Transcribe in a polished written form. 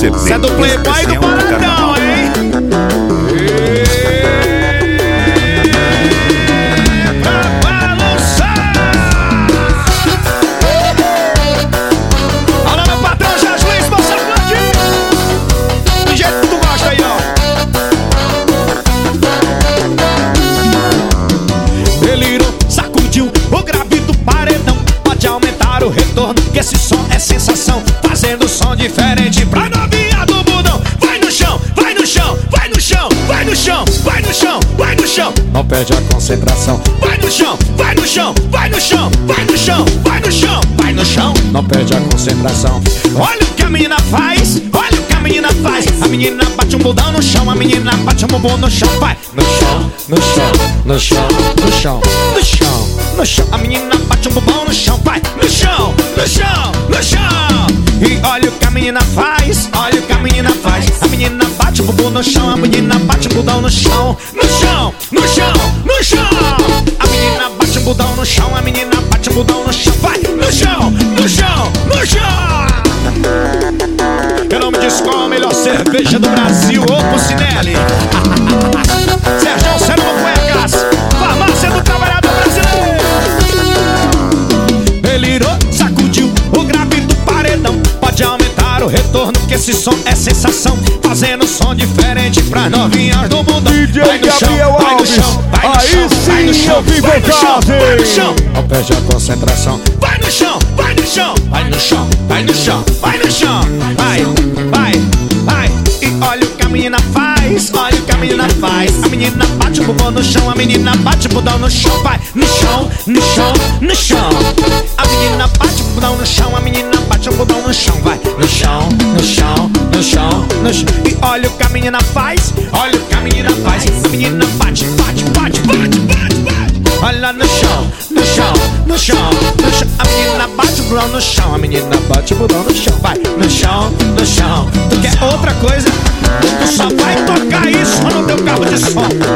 Cê é do Playboy do Paradão, hein? Pra balançar. Alô, meu patrão Jorge Luiz, você pode ir do jeito que tu gosta aí, ó. Delirou, sacudiu o grave do paredão. Pode aumentar o retorno, que esse som é sensação. Fazendo som diferente pra novinha do budão. Vai no chão, vai no chão, vai no chão, vai no chão, vai no chão, vai no chão. Não perde a concentração. Vai no chão, vai no chão, vai no chão, vai no chão, vai no chão, vai no chão. Não perde a concentração. Olha o que a menina faz, olha o que a menina faz. A menina bate um budão no chão, a menina bate um bumbum no chão. Vai no chão, no chão, no chão, no chão, no chão, no chão. A menina bate um bumbum no chão. Vai no chão, no chão, no chão. E olha o que a menina faz, olha o que a menina faz. A menina bate o bumbum no chão, a menina bate o budão no chão. No chão, no chão, no chão. A menina bate o budão no chão, a menina bate o budão no chão. Vai no chão, no chão, no chão. Eu não me descola a melhor cerveja do Brasil, ô Pucinelli. Sérgio Serão Cuecas, farmácia do trabalhador brasileiro. Delirou, sacudiu o grave do paredão. Pode aumentar o retorno, que esse som é sensação. Fazendo som diferente pra novinhas do mundo. Vai no chão, vai no chão, vai no chão, vai no chão, vai no chão, vai no chão. Não perde a concentração. Vai no chão, vai no chão, vai no chão, vai no chão, vai no chão. Vai, vai, vai. E olha o que a menina faz, olha o que a menina faz. A menina bate o bumbum no chão, a menina bate o budão no chão. Vai no chão, no chão, no chão. A menina bate o budão no chão, a menina bate o budão no chão. Vai no chão, no chão, no chão, no chão. E olha o que a menina faz, olha o que a menina faz. A menina bate, bate, bate, bate, bate, bate. Olha no chão, no chão, no chão, no chão. A menina bate o budão no chão, a menina bate o budão no chão. Vai no chão, no chão. Tu quer outra coisa? Tu só vai tocar isso no teu carro de som.